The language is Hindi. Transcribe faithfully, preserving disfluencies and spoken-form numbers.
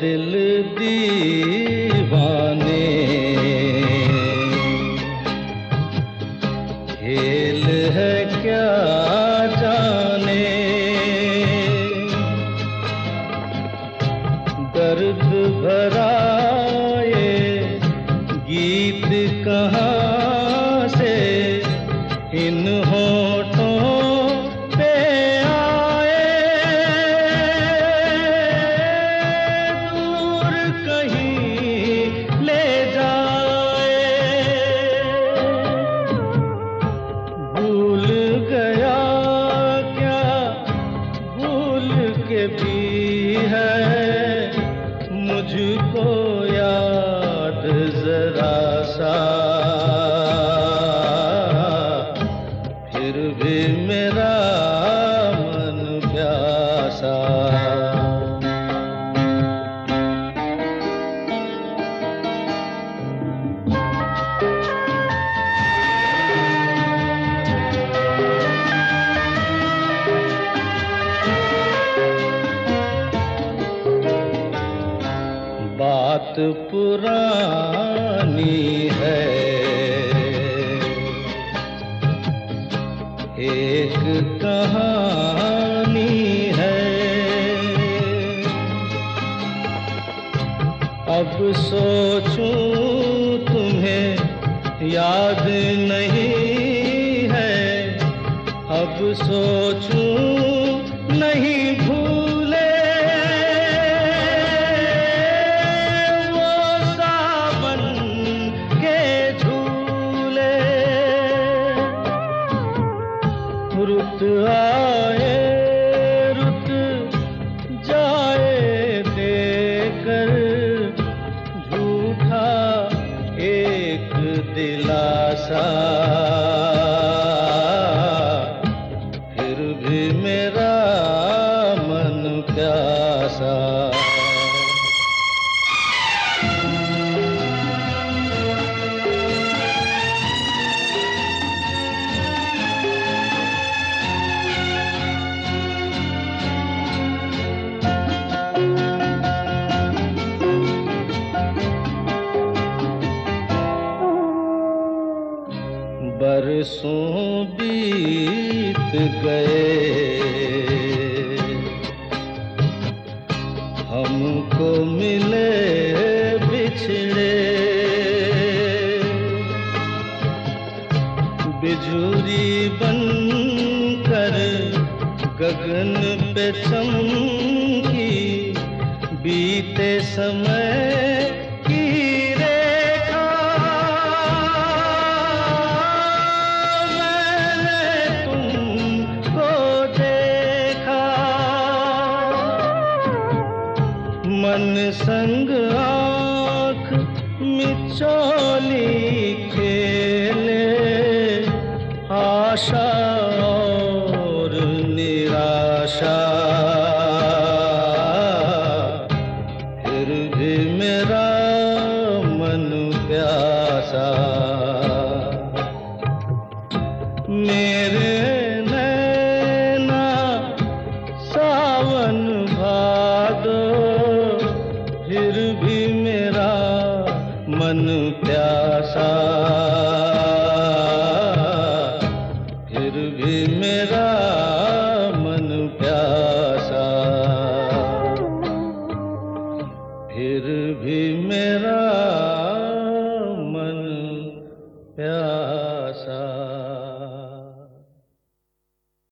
दिल दीवाने, खेल है क्या जाने, दर्द भरा ये गीत कहाँ से इन होठों पे आए, दूर कहीं ले जाए। भूल गया क्या भूल के भी है मुझको याद जरा सा, फिर भी मेरा मन प्यासा। बात पुरानी है, एक कहानी है, अब सोचूं तुम्हें याद नहीं है, अब सोचूं नहीं भूले रुत आए रुत जाए देकर झूठा एक दिलासा, फिर भी मेरा मन प्यासा। बरसों बीत गए हमको मिले बिछड़े, बिजुरी बनकर गगन पे चमकी बीते समय की रेखा, मैंने तुमको देखा मन संग आँख मिचौली खेले आशा